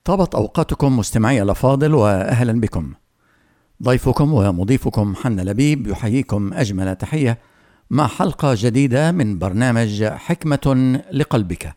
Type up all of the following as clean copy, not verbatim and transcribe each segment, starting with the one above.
طابت أوقاتكم مستمعي الأفاضل، وأهلا بكم. ضيفكم ومضيفكم حنا لبيب يحييكم أجمل تحية مع حلقة جديدة من برنامج حكمة لقلبك.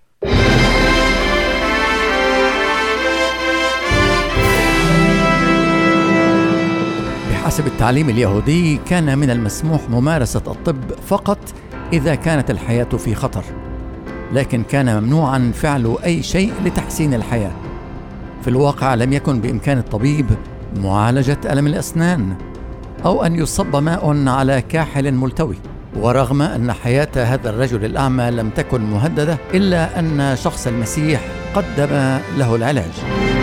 بحسب التعليم اليهودي كان من المسموح ممارسة الطب فقط إذا كانت الحياة في خطر، لكن كان ممنوعا فعل أي شيء لتحسين الحياة. في الواقع لم يكن بإمكان الطبيب معالجة ألم الأسنان أو أن يصب ماء على كاحل ملتوي. ورغم أن حياة هذا الرجل الأعمى لم تكن مهددة، إلا أن شخص المسيح قدم له العلاج.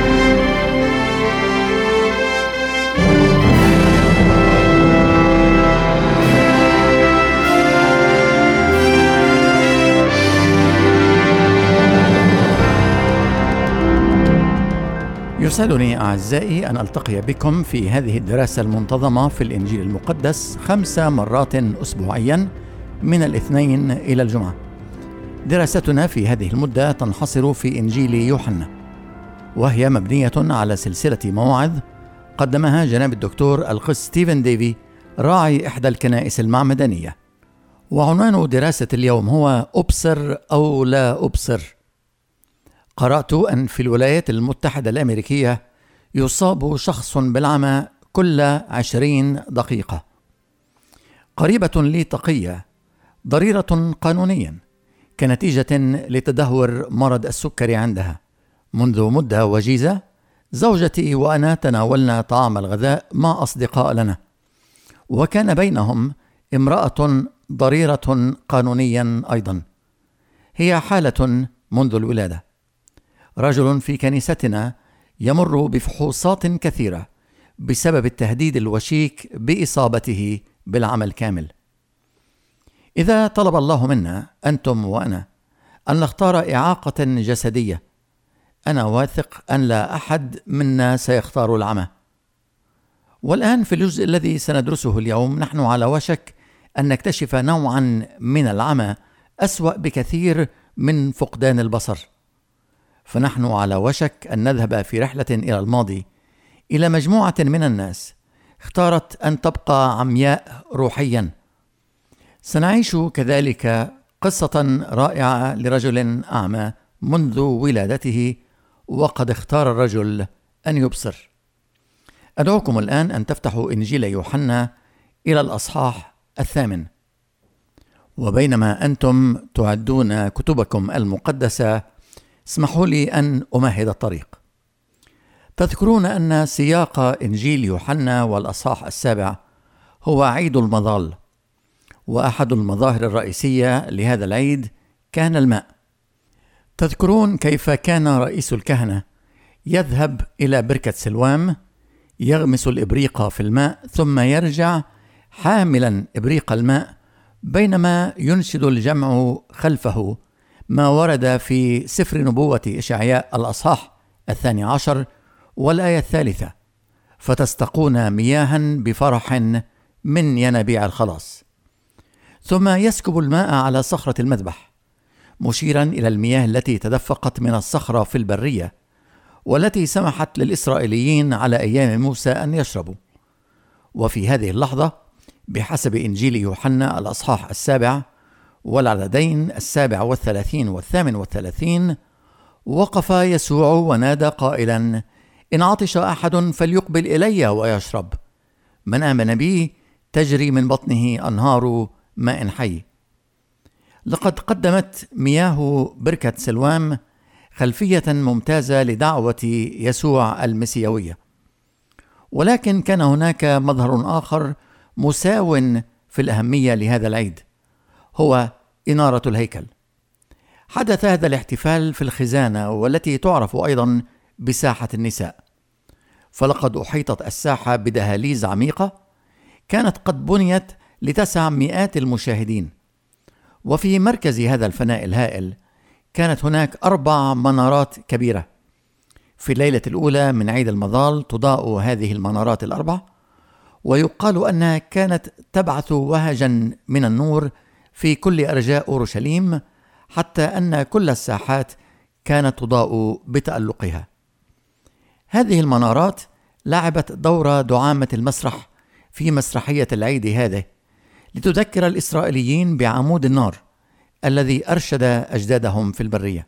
يسعدني أعزائي أن ألتقي بكم في هذه الدراسة المنتظمة في الإنجيل المقدس 5 مرات أسبوعيا من الاثنين إلى الجمعة. دراستنا في هذه المدة تنحصر في إنجيل يوحنا، وهي مبنية على سلسلة مواعظ قدمها جناب الدكتور القس ستيفن ديفي راعي إحدى الكنائس المعمدانية. وعنوان دراسة اليوم هو أبصر أو لا أبصر. قرأت أن في الولايات المتحدة الأمريكية يصاب شخص بالعمى كل 20 دقيقة. قريبة لي تقية ضريرة قانونيا كنتيجة لتدهور مرض السكري عندها. منذ مدة وجيزة زوجتي وأنا تناولنا طعام الغذاء مع أصدقاء لنا، وكان بينهم امرأة ضريرة قانونيا أيضا. هي حالة منذ الولادة. رجل في كنيستنا يمر بفحوصات كثيرة بسبب التهديد الوشيك بإصابته بالعمى الكامل. إذا طلب الله منا أنتم وأنا أن نختار إعاقة جسدية، أنا واثق أن لا أحد منا سيختار العمى. والآن في الجزء الذي سندرسه اليوم نحن على وشك أن نكتشف نوعا من العمى أسوأ بكثير من فقدان البصر. فنحن على وشك أن نذهب في رحلة إلى الماضي، إلى مجموعة من الناس اختارت أن تبقى عمياء روحيا. سنعيش كذلك قصة رائعة لرجل أعمى منذ ولادته، وقد اختار الرجل أن يبصر. أدعوكم الآن أن تفتحوا إنجيل يوحنا إلى الأصحاح 8. وبينما أنتم تعدون كتبكم المقدسة، اسمحوا لي أن أمهد الطريق. تذكرون أن سياق إنجيل يوحنا والأصحاح 7 هو عيد المظال، وأحد المظاهر الرئيسية لهذا العيد كان الماء. تذكرون كيف كان رئيس الكهنة يذهب إلى بركة سلوام، يغمس الإبريق في الماء، ثم يرجع حاملا إبريق الماء، بينما ينشد الجمع خلفه ما ورد في سفر نبوة إشعياء الأصحاح 12 والآية 3: فتستقون مياها بفرح من ينابيع الخلاص. ثم يسكب الماء على صخرة المذبح، مشيرا إلى المياه التي تدفقت من الصخرة في البرية، والتي سمحت للإسرائيليين على أيام موسى أن يشربوا. وفي هذه اللحظة بحسب إنجيل يوحنا الأصحاح 7 والعددين 37 و38 وقف يسوع ونادى قائلا: إن عطش أحد فليقبل إلي ويشرب، من آمن بي تجري من بطنه أنهار ماء حي. لقد قدمت مياه بركة سلوام خلفية ممتازة لدعوة يسوع المسيوية، ولكن كان هناك مظهر آخر مساو في الأهمية لهذا العيد، هو إنارة الهيكل. حدث هذا الاحتفال في الخزانة، والتي تعرف أيضا بساحة النساء. فلقد أحيطت الساحة بدهاليز عميقة كانت قد بنيت لتسع مئات المشاهدين. وفي مركز هذا الفناء الهائل كانت هناك 4 منارات كبيرة. في الليلة الأولى من عيد المظال تضاء هذه المنارات ال4، ويقال أنها كانت تبعث وهجا من النور في كل أرجاء أورشليم، حتى أن كل الساحات كانت تضاء بتألقها. هذه المنارات لعبت دور دعامة المسرح في مسرحية العيد هذه، لتذكر الإسرائيليين بعمود النار الذي أرشد أجدادهم في البرية.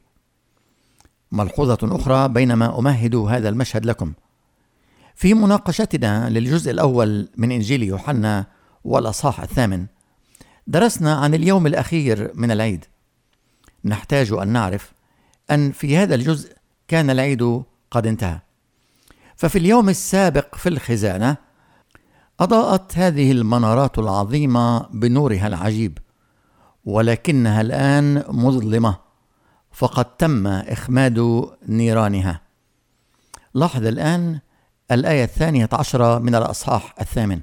ملحوظة أخرى بينما أمهد هذا المشهد لكم: في مناقشتنا للجزء الأول من إنجيل يوحنا والأصحاح 8 درسنا عن اليوم الأخير من العيد. نحتاج أن نعرف أن في هذا الجزء كان العيد قد انتهى، ففي اليوم السابق في الخزانة أضاءت هذه المنارات العظيمة بنورها العجيب، ولكنها الآن مظلمة، فقد تم إخماد نيرانها. لاحظ الآن الآية 12 من الأصحاح 8: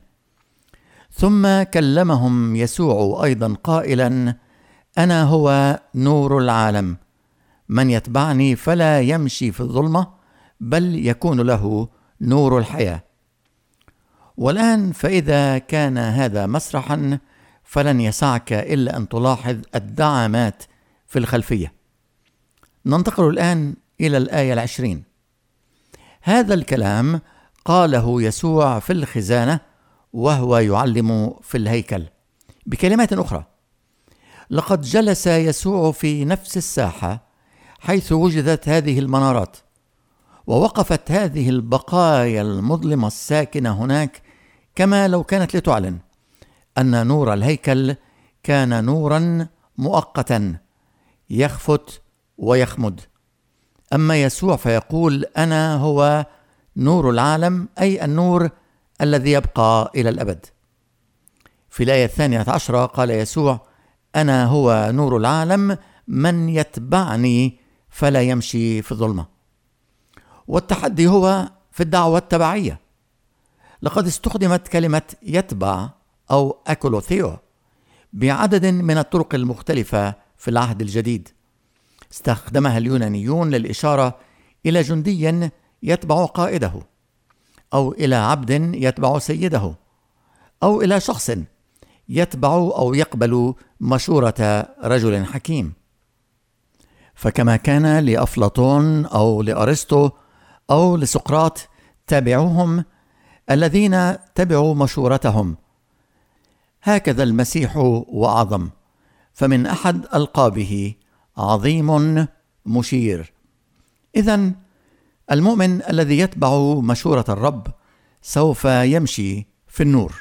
ثم كلمهم يسوع أيضا قائلا: أنا هو نور العالم، من يتبعني فلا يمشي في الظلمة بل يكون له نور الحياة. والآن فإذا كان هذا مسرحا فلن يسعك إلا أن تلاحظ الدعامات في الخلفية. ننتقل الآن إلى الآية 20. هذا الكلام قاله يسوع في الخزانة وهو يعلم في الهيكل. بكلمات أخرى، لقد جلس يسوع في نفس الساحة حيث وجدت هذه المنارات، ووقفت هذه البقايا المظلمة الساكنة هناك كما لو كانت لتعلن أن نور الهيكل كان نورا مؤقتا يخفت ويخمد. أما يسوع فيقول: أنا هو نور العالم، أي النور الذي يبقى إلى الأبد. في الآية 12 قال يسوع: أنا هو نور العالم، من يتبعني فلا يمشي في الظلمة. والتحدي هو في الدعوة التبعية. لقد استخدمت كلمة يتبع أو أكولوثيو بعدد من الطرق المختلفة في العهد الجديد. استخدمها اليونانيون للإشارة إلى جندي يتبع قائده، أو إلى عبد يتبع سيده، أو إلى شخص يتبع أو يقبل مشورة رجل حكيم. فكما كان لأفلاطون أو لأرسطو أو لسقراط تابعوهم الذين تبعوا مشورتهم، هكذا المسيح وأعظم، فمن أحد ألقابه عظيم مشير. إذن المؤمن الذي يتبع مشورة الرب سوف يمشي في النور.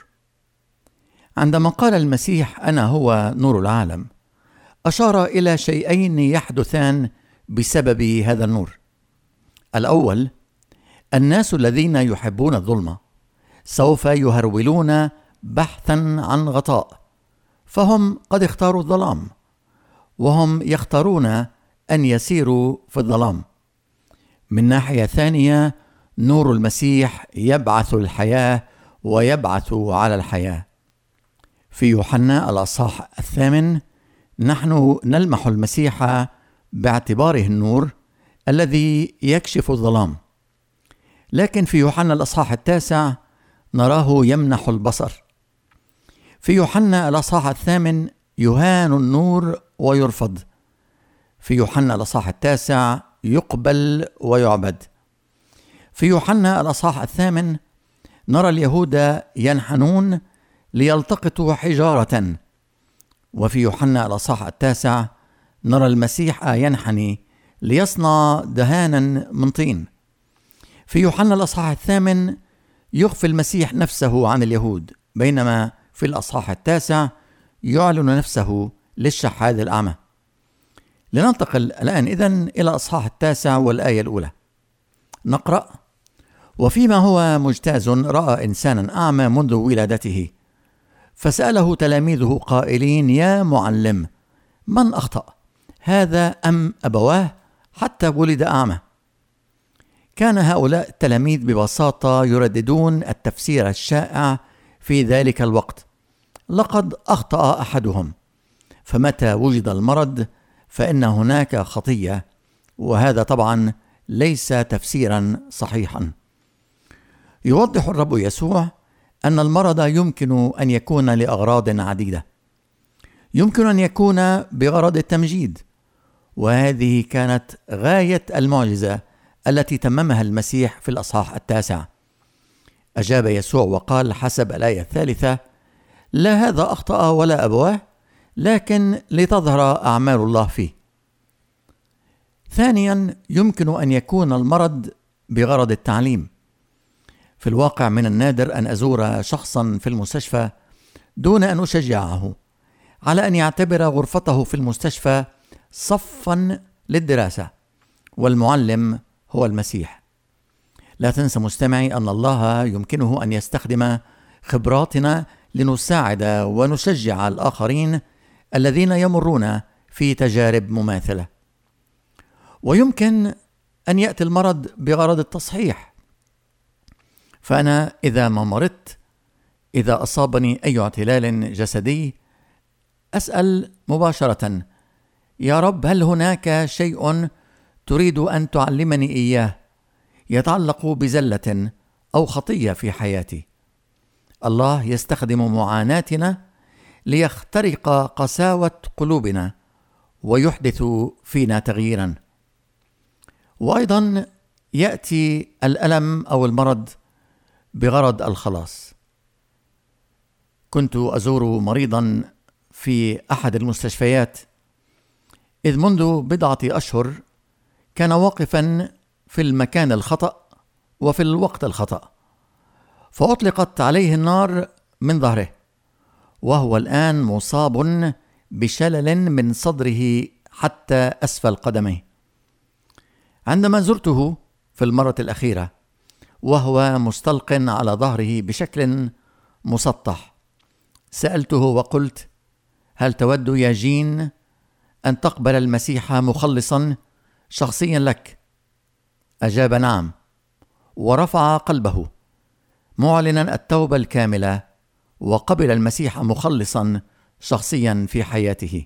عندما قال المسيح: أنا هو نور العالم، أشار إلى شيئين يحدثان بسبب هذا النور. الأول، الناس الذين يحبون الظلمة سوف يهرولون بحثا عن غطاء، فهم قد اختاروا الظلام، وهم يختارون أن يسيروا في الظلام. من ناحية ثانية، نور المسيح يبعث الحياة ويبعث على الحياة. في يوحنا الأصحاح 8 نحن نلمح المسيح باعتباره النور الذي يكشف الظلام، لكن في يوحنا الأصحاح 9 نراه يمنح البصر. في يوحنا الأصحاح 8 يهان النور ويرفض. في يوحنا الأصحاح 9 يقبل ويعبد. في يوحنا الأصحاح 8 نرى اليهود ينحنون ليلتقطوا حجارة. وفي يوحنا الأصحاح 9 نرى المسيح ينحني ليصنع دهانا من طين. في يوحنا الأصحاح 8 يخفي المسيح نفسه عن اليهود، بينما في الأصحاح 9 يعلن نفسه للشحاذ الأعمى. لننتقل الآن إذن إلى الأصحاح 9 والآية الأولى. نقرأ: وفيما هو مجتاز رأى إنسانا أعمى منذ ولادته، فسأله تلاميذه قائلين: يا معلم، من أخطأ، هذا أم أبواه حتى ولد أعمى؟ كان هؤلاء التلاميذ ببساطة يرددون التفسير الشائع في ذلك الوقت: لقد أخطأ أحدهم، فمتى وجد المرض فإن هناك خطية. وهذا طبعا ليس تفسيرا صحيحا. يوضح الرب يسوع أن المرض يمكن أن يكون لأغراض عديدة. يمكن أن يكون بغرض التمجيد، وهذه كانت غاية المعجزة التي تممها المسيح في الأصحاح 9. أجاب يسوع وقال حسب الآية 3: لا هذا أخطأ ولا أبواه، لكن لتظهر أعمال الله فيه. ثانيا، يمكن أن يكون المرض بغرض التعليم. في الواقع من النادر أن أزور شخصا في المستشفى دون أن أشجعه على أن يعتبر غرفته في المستشفى صفا للدراسة، والمعلم هو المسيح. لا تنسى مستمعي أن الله يمكنه أن يستخدم خبراتنا لنساعد ونشجع الآخرين الذين يمرون في تجارب مماثلة. ويمكن أن يأتي المرض بغرض التصحيح، فأنا إذا ما مرضت، إذا أصابني أي اعتلال جسدي، أسأل مباشرة: يا رب، هل هناك شيء تريد أن تعلمني إياه يتعلق بزلة أو خطية في حياتي؟ الله يستخدم معاناتنا ليخترق قساوة قلوبنا ويحدث فينا تغييرا. وأيضا يأتي الألم أو المرض بغرض الخلاص. كنت أزور مريضا في أحد المستشفيات، إذ منذ بضعة أشهر كان واقفا في المكان الخطأ وفي الوقت الخطأ، فأطلقت عليه النار من ظهره، وهو الآن مصاب بشلل من صدره حتى أسفل قدميه. عندما زرته في المرة الأخيرة وهو مستلق على ظهره بشكل مسطح، سألته وقلت: هل تود يا جين أن تقبل المسيح مخلصا شخصيا لك؟ أجاب: نعم، ورفع قلبه معلنا التوبة الكاملة، وقبل المسيح مخلصا شخصيا في حياته.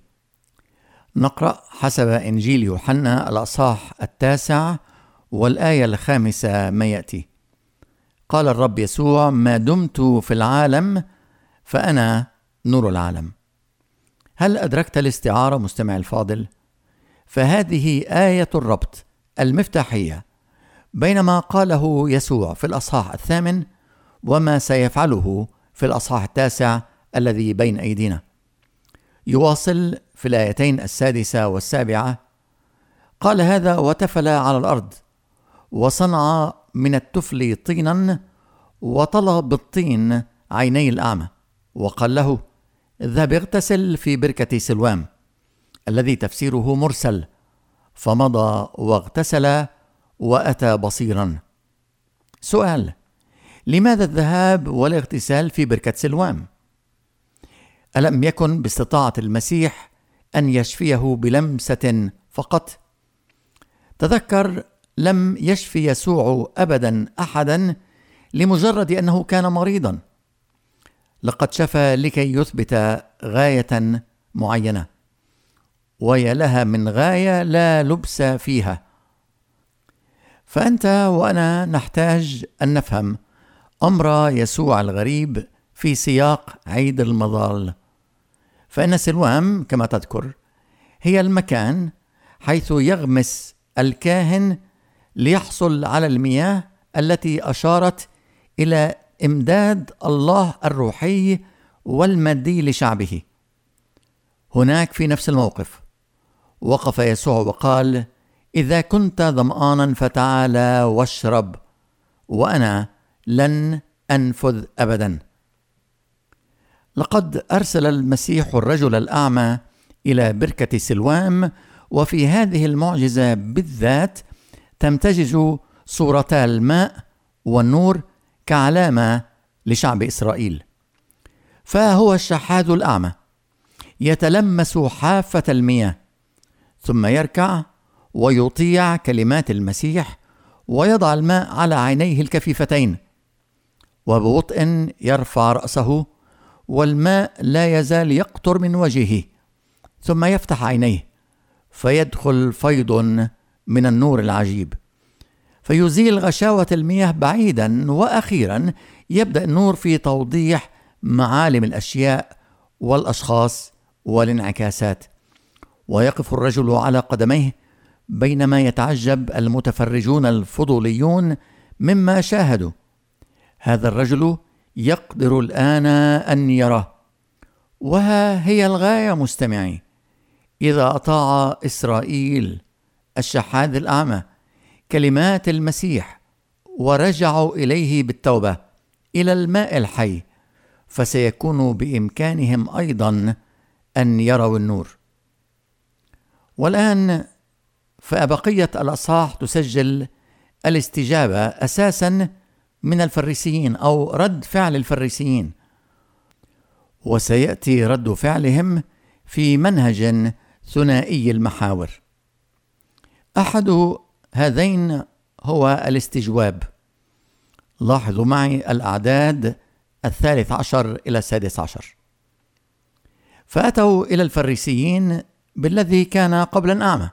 نقرأ حسب إنجيل يوحنا الأصحاح 9 والآية 5 ما يأتي: قال الرب يسوع: ما دمت في العالم فأنا نور العالم. هل أدركت الاستعارة مستمع الفاضل؟ فهذه آية الربط المفتاحية بين ما قاله يسوع في الأصحاح 8 وما سيفعله في الأصحاح 9 الذي بين أيدينا. يواصل في الآيتين 6 و7: قال هذا وتفل على الأرض، وصنع من التفل طينا، وطلى بالطين عيني الأعمى، وقال له: اذهب اغتسل في بركة سلوام، الذي تفسيره مرسل. فمضى واغتسل وأتى بصيرا. سؤال: لماذا الذهاب والاغتسال في بركة سلوام؟ ألم يكن باستطاعة المسيح أن يشفيه بلمسة فقط؟ تذكر، لم يشفي يسوع أبدا أحدا لمجرد أنه كان مريضا، لقد شفى لكي يثبت غاية معينة، ويا لها من غاية لا لبس فيها. فأنت وأنا نحتاج أن نفهم أمر يسوع الغريب في سياق عيد المظال. فإن سلوام كما تذكر هي المكان حيث يغمس الكاهن ليحصل على المياه التي أشارت إلى إمداد الله الروحي والمادي لشعبه. هناك في نفس الموقف وقف يسوع وقال: إذا كنت ظمآنا فتعال واشرب، وأنا لن أنفذ أبدا. لقد أرسل المسيح الرجل الأعمى إلى بركة سلوام، وفي هذه المعجزة بالذات تمتزج صورتا الماء والنور كعلامة لشعب إسرائيل. فهو الشحاذ الأعمى يتلمس حافة المياه، ثم يركع ويطيع كلمات المسيح ويضع الماء على عينيه الكفيفتين، وببطء يرفع رأسه والماء لا يزال يقطر من وجهه، ثم يفتح عينيه فيدخل فيض من النور العجيب فيزيل غشاوة المياه بعيدا، وأخيرا يبدأ النور في توضيح معالم الأشياء والأشخاص والانعكاسات، ويقف الرجل على قدميه بينما يتعجب المتفرجون الفضوليون مما شاهدوا. هذا الرجل يقدر الآن أن يراه. وها هي الغاية مستمعي: إذا أطاع إسرائيل الشحاذ الأعمى كلمات المسيح ورجعوا إليه بالتوبة إلى الماء الحي، فسيكون بإمكانهم أيضا أن يروا النور. والآن فبقية الأصحاح تسجل الاستجابة أساسا من الفريسيين أو رد فعل الفريسيين، وسيأتي رد فعلهم في منهج ثنائي المحاور. أحد هذين هو الاستجواب. لاحظوا معي الأعداد 13 إلى 16. فأتوا إلى الفريسيين بالذي كان قبلا أعمى.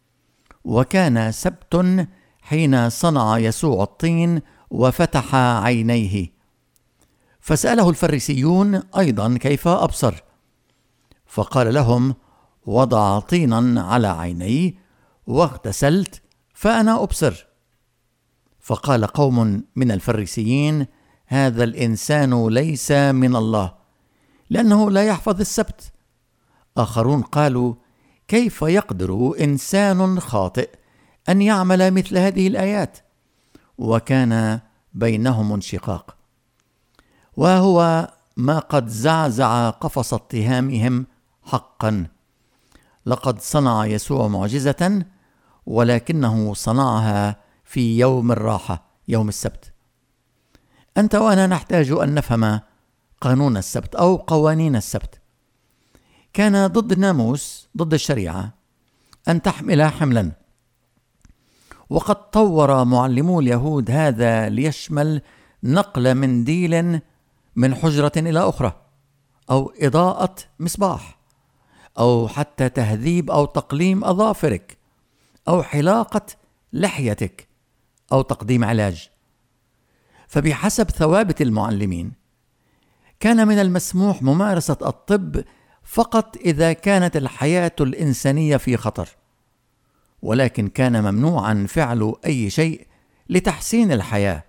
وكان سبت حين صنع يسوع الطين وفتح عينيه، فسأله الفريسيون أيضا كيف أبصر، فقال لهم: وضع طينا على عيني واغتسلت فأنا أبصر. فقال قوم من الفريسيين: هذا الإنسان ليس من الله، لأنه لا يحفظ السبت. آخرون قالوا: كيف يقدر إنسان خاطئ أن يعمل مثل هذه الآيات؟ وكان بينهم انشقاق. وهو ما قد زعزع قفص اتهامهم حقا. لقد صنع يسوع معجزة، ولكنه صنعها في يوم الراحة، يوم السبت. أنت وأنا نحتاج أن نفهم قانون السبت أو قوانين السبت. كان ضد الناموس، ضد الشريعة، أن تحمل حملا. وقد طور معلمو اليهود هذا ليشمل نقل منديل من حجرة إلى أخرى، أو إضاءة مصباح، أو حتى تهذيب أو تقليم أظافرك، أو حلاقة لحيتك، أو تقديم علاج. فبحسب ثوابت المعلمين كان من المسموح ممارسة الطب فقط إذا كانت الحياة الإنسانية في خطر، ولكن كان ممنوعا فعل أي شيء لتحسين الحياة.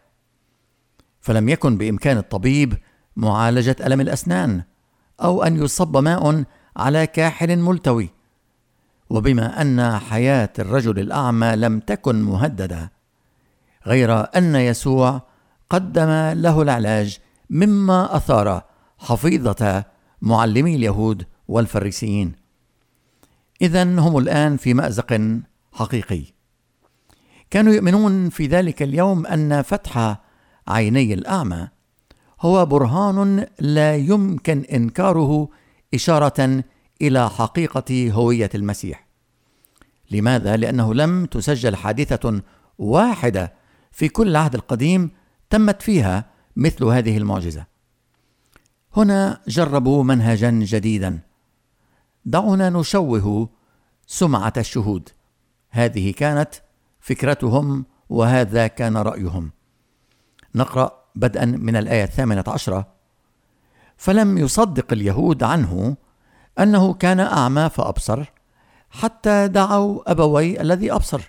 فلم يكن بإمكان الطبيب معالجة ألم الأسنان، أو أن يصب ماء على كاحل ملتوي. وبما أن حياة الرجل الأعمى لم تكن مهددة، غير أن يسوع قدم له العلاج، مما أثار حفيظة معلمي اليهود والفريسيين. إذن هم الآن في مأزق حقيقي. كانوا يؤمنون في ذلك اليوم أن فتح عيني الأعمى هو برهان لا يمكن إنكاره، إشارة إلى حقيقة هوية المسيح. لماذا؟ لأنه لم تسجل حادثة واحدة في كل العهد القديم تمت فيها مثل هذه المعجزة. هنا جربوا منهجا جديدا. دعونا نشوه سمعة الشهود. هذه كانت فكرتهم وهذا كان رأيهم. نقرأ بدءا من الآية 18. فلم يصدق اليهود عنه أنه كان أعمى فأبصر، حتى دعوا أبوي الذي أبصر،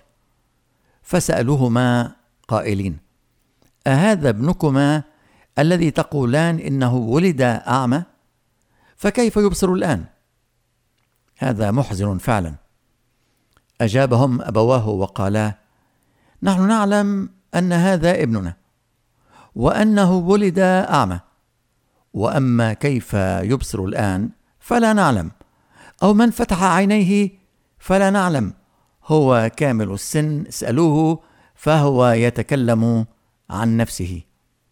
فسألوهما قائلين: أهذا ابنكما الذي تقولان إنه ولد أعمى؟ فكيف يبصر الآن؟ هذا محزن فعلا. أجابهم أبواه وقالا: نحن نعلم أن هذا ابننا، وأنه ولد أعمى، وأما كيف يبصر الآن فلا نعلم، أو من فتح عينيه فلا نعلم. هو كامل السن، اسألوه فهو يتكلم عن نفسه.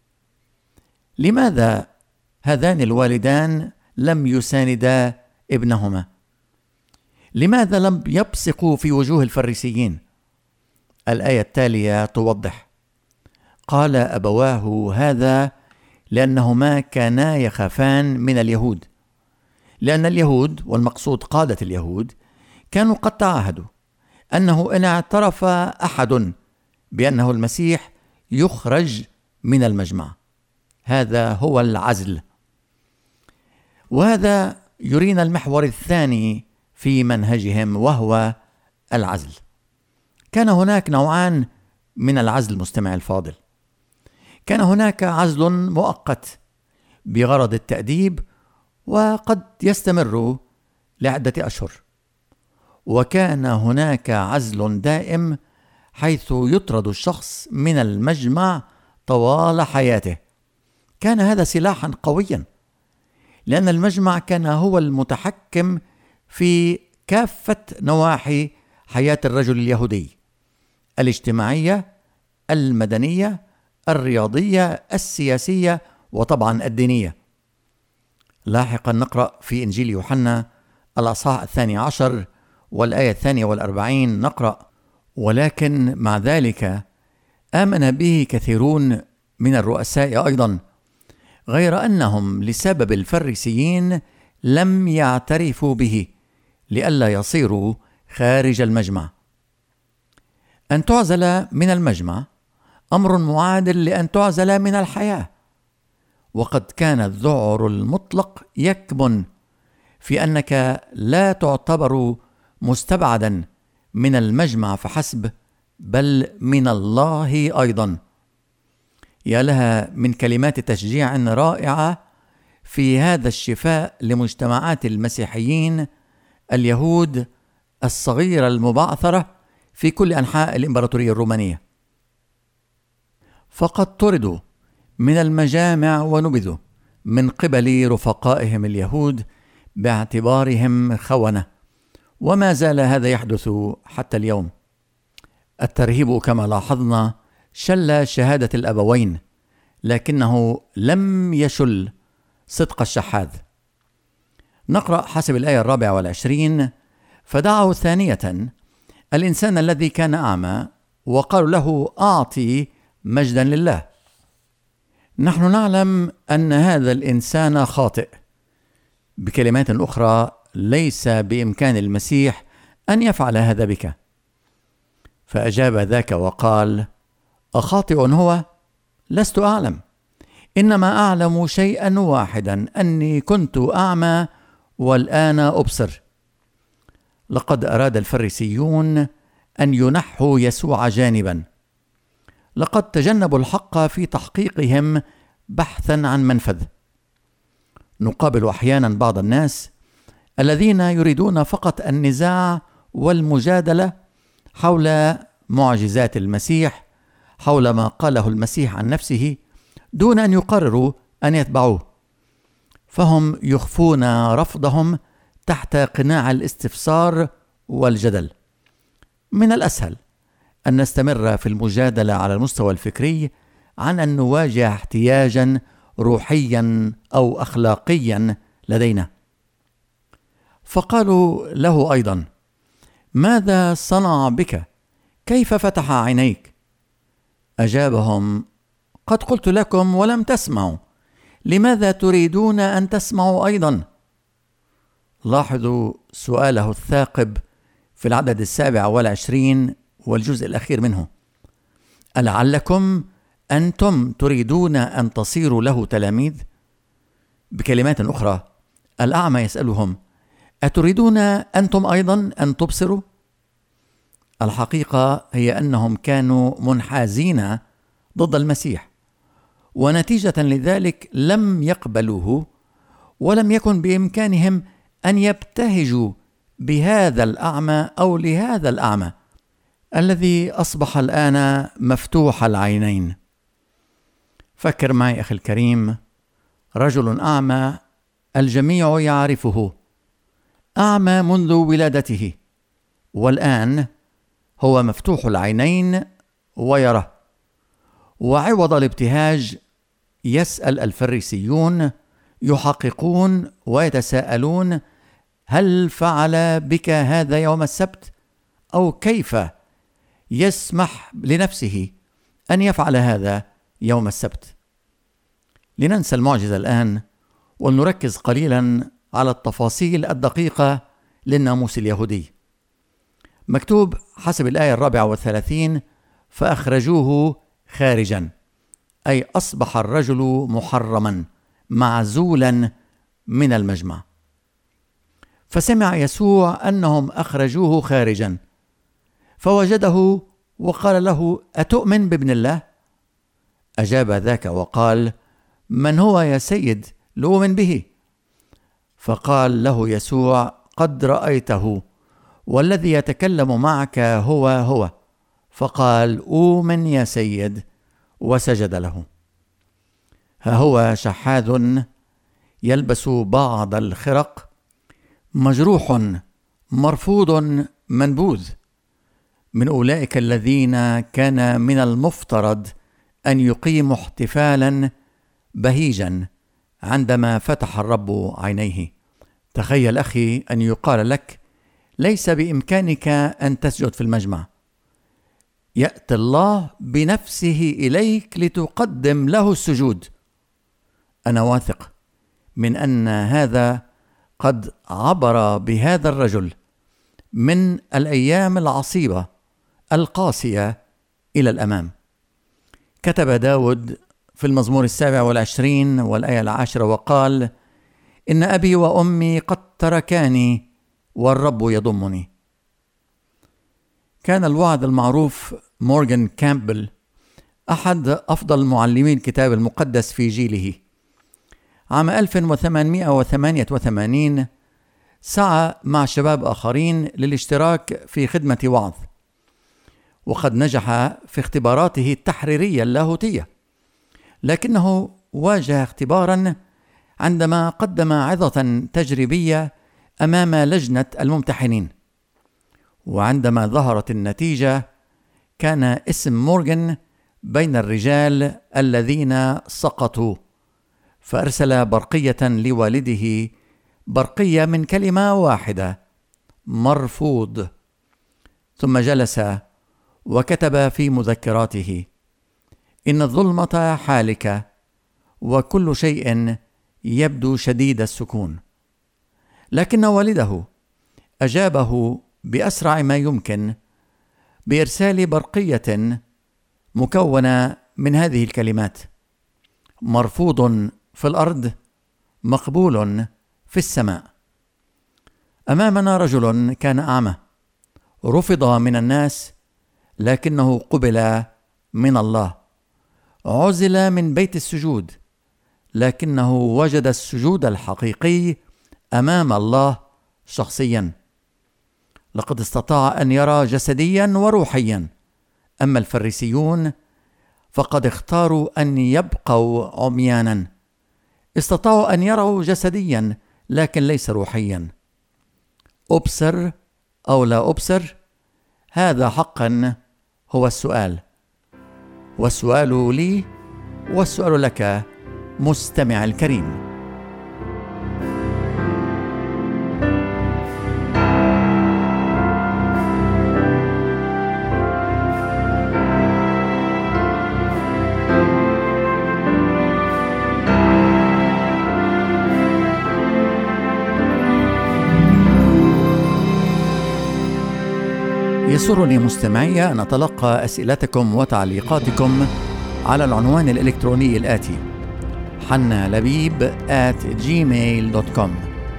لماذا هذان الوالدان لم يساندا ابنهما؟ لماذا لم يبصقوا في وجوه الفريسيين؟ الآية التالية توضح: قال أبواه هذا لأنهما كانا يخافان من اليهود، لأن اليهود، والمقصود قادة اليهود، كانوا قد تعاهدوا أنه إن اعترف أحد بأنه المسيح يخرج من المجمع. هذا هو العزل. وهذا يرينا المحور الثاني في منهجهم، وهو العزل. كان هناك نوعان من العزل المستمع الفاضل. كان هناك عزل مؤقت بغرض التأديب وقد يستمر لعدة أشهر، وكان هناك عزل دائم حيث يطرد الشخص من المجمع طوال حياته. كان هذا سلاحا قويا، لأن المجمع كان هو المتحكم في كافة نواحي حياة الرجل اليهودي: الاجتماعية، المدنية، الرياضية، السياسية، وطبعا الدينية. لاحقا نقرأ في إنجيل يوحنا الأصحاح 12 والآية 42 نقرأ: ولكن مع ذلك آمن به كثيرون من الرؤساء أيضا، غير أنهم لسبب الفريسيين لم يعترفوا به لئلا يصيروا خارج المجمع. أن تعزل من المجمع أمر معادل لأن تعزل من الحياة، وقد كان الذعر المطلق يكمن في أنك لا تعتبر مستبعدا من المجمع فحسب، بل من الله أيضا. يا لها من كلمات تشجيع رائعة في هذا الشفاء لمجتمعات المسيحيين اليهود الصغيرة المبعثرة في كل أنحاء الإمبراطورية الرومانية. فقد طردوا من المجامع ونبذوا من قبل رفقائهم اليهود باعتبارهم خونة، وما زال هذا يحدث حتى اليوم. الترهيب كما لاحظنا شل شهادة الأبوين، لكنه لم يشل صدق الشحاذ. نقرأ حسب الآية 24: فدعوا ثانية الإنسان الذي كان أعمى وقالوا له: أعطي مجدا لله. نحن نعلم أن هذا الإنسان خاطئ. بكلمات أخرى، ليس بإمكان المسيح أن يفعل هذا بك. فأجاب ذاك وقال: أخاطئ هو؟ لست أعلم، إنما أعلم شيئا واحدا، أني كنت أعمى والآن أبصر. لقد أراد الفريسيون أن ينحوا يسوع جانبا. لقد تجنبوا الحق في تحقيقهم بحثا عن منفذ. نقابل أحيانا بعض الناس الذين يريدون فقط النزاع والمجادلة حول معجزات المسيح، حول ما قاله المسيح عن نفسه، دون أن يقرروا أن يتبعوه. فهم يخفون رفضهم تحت قناع الاستفسار والجدل. من الأسهل أن نستمر في المجادلة على المستوى الفكري عن أن نواجه احتياجا روحيا أو أخلاقيا لدينا. فقالوا له أيضا: ماذا صنع بك؟ كيف فتح عينيك؟ أجابهم: قد قلت لكم ولم تسمعوا، لماذا تريدون أن تسمعوا أيضا؟ لاحظوا سؤاله الثاقب في العدد 27 والجزء الأخير منه: ألعلكم أنتم تريدون أن تصيروا له تلاميذ؟ بكلمات أخرى، الأعمى يسألهم: أتريدون أنتم أيضا أن تبصروا؟ الحقيقة هي أنهم كانوا منحازين ضد المسيح، ونتيجة لذلك لم يقبلوه، ولم يكن بإمكانهم أن يبتهجوا بهذا الأعمى أو لهذا الأعمى الذي أصبح الآن مفتوح العينين. فكر معي أخي الكريم، رجل أعمى الجميع يعرفه، أعمى منذ ولادته، والآن هو مفتوح العينين ويرى. وعوض الابتهاج يسأل الفريسيون، يحققون ويتساءلون: هل فعل بك هذا يوم السبت؟ أو كيف يسمح لنفسه أن يفعل هذا يوم السبت؟ لننسى المعجزة الآن ونركز قليلا على التفاصيل الدقيقة للناموس اليهودي. مكتوب حسب الآية 34: فأخرجوه خارجا، أي أصبح الرجل محرما معزولا من المجمع. فسمع يسوع أنهم أخرجوه خارجا، فوجده وقال له: أتؤمن بابن الله؟ أجاب ذاك وقال: من هو يا سيد لأؤمن به؟ فقال له يسوع: قد رأيته، والذي يتكلم معك هو. فقال: أؤمن يا سيد، وسجد له. ها هو شحاذ يلبس بعض الخرق، مجروح، مرفوض، منبوذ، من أولئك الذين كان من المفترض أن يقيموا احتفالا بهيجا عندما فتح الرب عينيه. تخيل أخي أن يقال لك: ليس بإمكانك أن تسجد في المجمع، يأتي الله بنفسه إليك لتقدم له السجود. أنا واثق من أن هذا قد عبر بهذا الرجل من الأيام العصيبة القاسية إلى الأمام. كتب داود في المزمور 27 والآية 10 وقال: إن أبي وأمي قد تركاني والرب يضمني. كان الوعد المعروف مورغان كامبل أحد أفضل معلمي الكتاب المقدس في جيله. عام 1888 سعى مع شباب آخرين للاشتراك في خدمة وعظ، وقد نجح في اختباراته التحريرية اللاهوتية، لكنه واجه اختبارا عندما قدم عظة تجريبية أمام لجنة الممتحنين. وعندما ظهرت النتيجة كان اسم مورغان بين الرجال الذين سقطوا، فأرسل برقية لوالده، برقية من كلمة واحدة: مرفوض. ثم جلس وكتب في مذكراته: إن الظلمة حالكة وكل شيء يبدو شديد السكون. لكن والده أجابه بأسرع ما يمكن بإرسال برقية مكونة من هذه الكلمات: مرفوض في الأرض، مقبول في السماء. أمامنا رجل كان أعمى، رفض من الناس لكنه قبل من الله، عزل من بيت السجود لكنه وجد السجود الحقيقي أمام الله شخصيا. لقد استطاع أن يرى جسديا وروحيا، أما الفريسيون فقد اختاروا أن يبقوا عميانا، استطاعوا أن يروا جسديا لكن ليس روحيا. أبصر أو لا أبصر؟ هذا حقا هو السؤال، والسؤال لي والسؤال لك مستمع الكريم. يسرني مستمعي أن أتلقى أسئلتكم وتعليقاتكم على العنوان الإلكتروني الآتي: hannalabib@gmail.com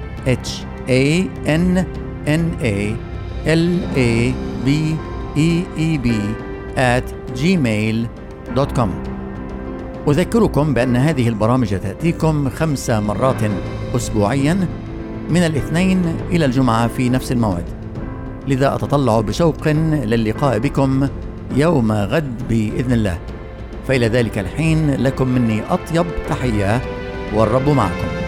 hannalabeb@gmail.com. أذكركم بأن هذه البرامج تأتيكم 5 مرات أسبوعيا من الاثنين إلى الجمعة في نفس الموعد، لذا أتطلع بشوق للقاء بكم يوم غد بإذن الله. فإلى ذلك الحين لكم مني أطيب تحية، والرب معكم.